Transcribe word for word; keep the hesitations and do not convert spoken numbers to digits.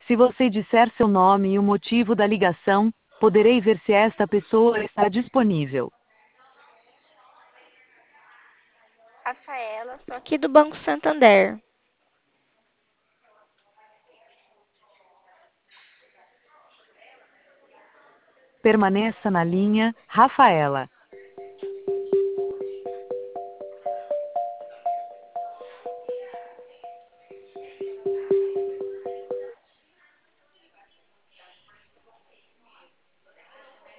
Se você disser seu nome e o motivo da ligação, poderei ver se esta pessoa está disponível. Rafaela, sou aqui do Banco Santander. Permaneça na linha, Rafaela.